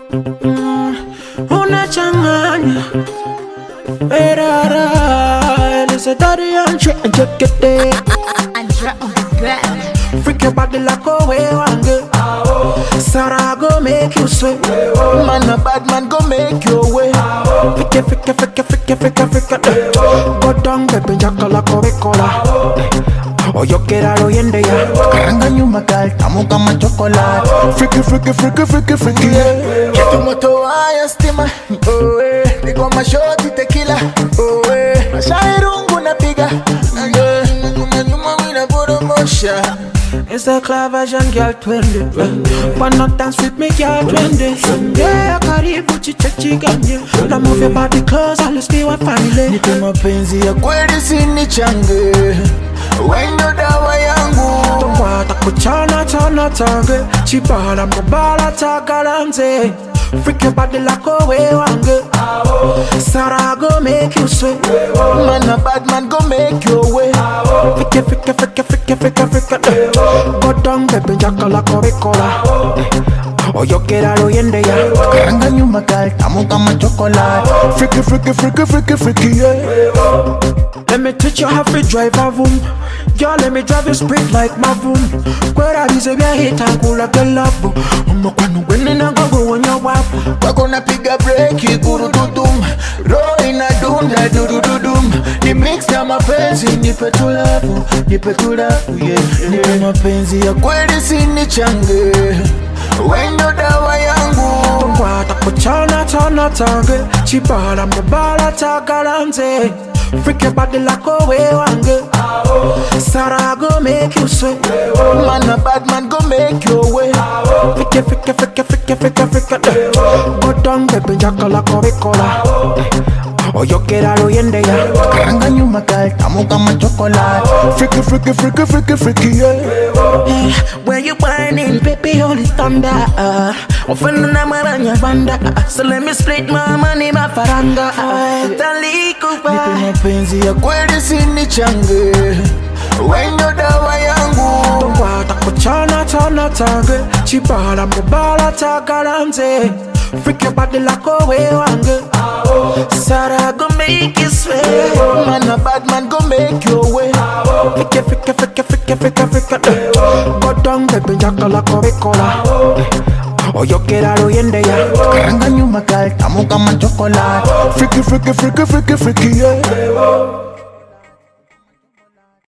Unachanganya erara Lisetari anche anchekete Freak your body like a way wange Sarah go make you sweat Man a bad man go make you way Frika Go down baby jaka like a ricola Oyo quiera lo yende ya Karanga nyuma gal, tamu kama chocolate Freaky yeah. Kitu moto waya stima Oh eh, niko mashoti tequila Oh eh, mashairungu napiga Nyuma mina puro mosha It's a clever version, girl, 20. Wanna dance with me, girl, 20. Yeah, karibu chichachi ganye Na move your body close, let's be one family Nipe mapenzi ya kweli sinichange Wendo dawa yangu Tumwata kuchana chana tange Chibala mbala tagalanze Freak your body like a way wange Sarah go make you sweat Man a bad man go make you way Frika Go down baby jaka like a ricola Oyo quiera lo yende ya Karanga nyuma gal, tamu kama chocolate Freaky yeah. Let me teach you how to drive a vroom Girl, let me drive you speed like my vroom Kwera dize vya hita kula galabu Umokwanu wene na gogo wanya wapu Wako napiga breki guru dudum Roho inadunda dudududum Ni mix na mapenzi nipe tulafu yeah. Nipe mapenzi ya kweli sinichange Wendo dawa yangu Tumwata kuchana chana tange Chibala mbala tagalanze Freak your body like a way wange Sarah go make you sweat Man a bad man go make you way Frika Go down baby jaka like a ricola Oyo quiera lo yende ya Karanga nyuma gal, tamu kama chocolate Freaky yeah. Where you whining, baby, holy thunder Ofenda na maranya banda So let me split my money, my faranga Talikupa Nipe mapenzi ya kweli sinichange Wendo dawa yangu Tumwata kuchana chana tange Chibala mbala tagalanze Freak your body like a way wange Sarah go make you sweat Man a bad man go make you way Frika Go down baby jaka like a ricola Oyo quiera lo yende ya Karanga nyuma gal, tamu kama chocolate Freaky yeah.